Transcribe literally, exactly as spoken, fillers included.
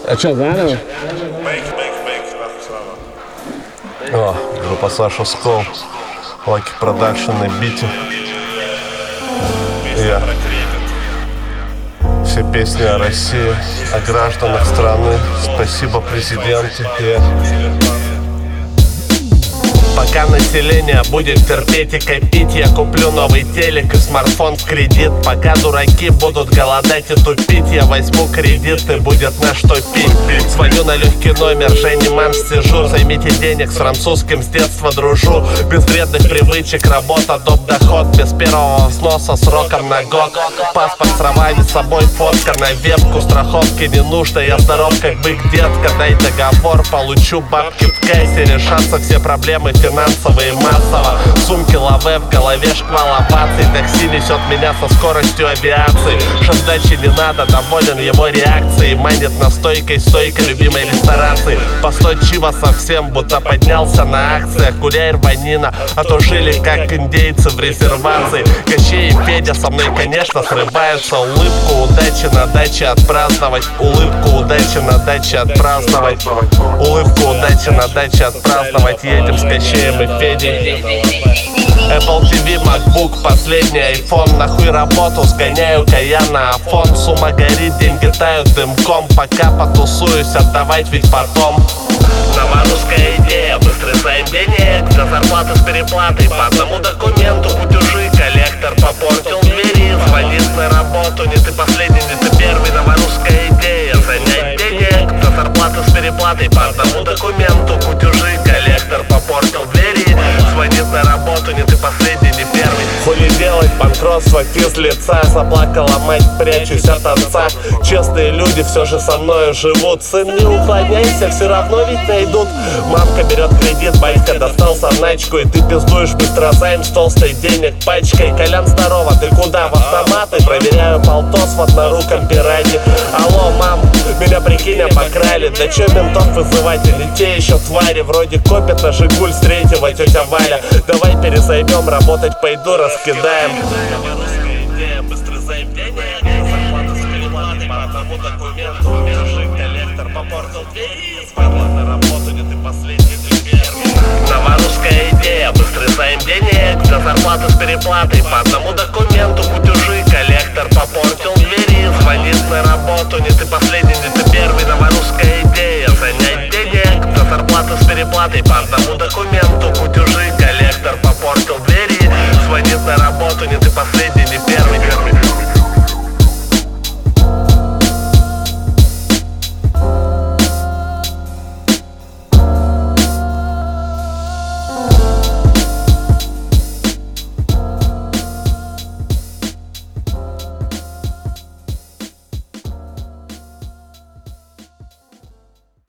А что, заново? О, группа Саша Скол, Лаки Продакшн на бите. Я. Все песни о России, о гражданах страны. Спасибо, президенте. Я. Пока население будет терпеть и копить, я куплю новый телек и смартфон в кредит. Пока дураки будут голодать и тупить, я возьму кредит и будет на что пить. Звоню на легкий номер, Женни Манш, сижу. Займите денег, с французским с детства дружу. Без вредных привычек, работа, доп. Доход. Без первого взноса сроком на год. Паспорт с правами, с собой фотка на вебку. Страховки не нужно, я здоров как бык, детка. Дай договор, получу бабки в кассе. Решатся все проблемы финансовые массово. Сумки лаве, в голове шквал оваций. Такси несет меня со скоростью авиации. Шандачи не надо, доволен его реакцией. Манит настойкой, стойкой любимой ресторации. Постой чива совсем, будто поднялся на акциях. Гуляй рванина, а то жили как индейцы в резервации. Кощей и Федя со мной, конечно, срываются. Улыбку удачи на даче отпраздновать. Улыбку удачи на даче отпраздновать. Улыбку удачи на даче отпраздновать. Едем с Кощеем и Федей. Apple ти ви, MacBook, последний iPhone. Нахуй работу, сгоняю-ка я на Афон. Сумма горит, деньги тают дымком. Пока потусуюсь, отдавать ведь потом. Новорусская идея, быстрый займ денег. За зарплаты с переплатой, по одному документу. Кутюжи, коллектор попортил двери. Звонит на работу, не ты последний, не ты первый. Новорусская идея, занять денег. За зарплаты с переплатой, по одному документу. Кутюжи, коллектор попортил двери. Звонит на работу, не ты последний, не первый. Хули делать, банкротство, физлица. Заплакала мать, прячусь от отца. Честные люди все же со мною живут. Сын, не уклоняйся, все равно ведь найдут. Мамка берет кредит, батька достал заначку. И ты пиздуешь быстро займ с толстой денег пачкой. Колян, здорово, ты куда? В автоматы? Проверяю полтос в одноруком пирате. Алло, мам, меня прикинь обокрали. Да че ментов вызывать, или те еще твари. Вроде копят на Жигуль с третьего тетя Валя. Давай перезаймем, работать пойду, раскидаем. Новорусская идея, быстрый займ денег. Зарплата с переплатой, по одному документу. Кутюжи, коллектор попортил двери. Звонит на работу, не ты последний, ты первый. Новорусская идея, быстрый займ денег. За зарплату с переплатой, по одному документу. Кутюжи, коллектор попортил двери. Звонит на работу, не ты последний.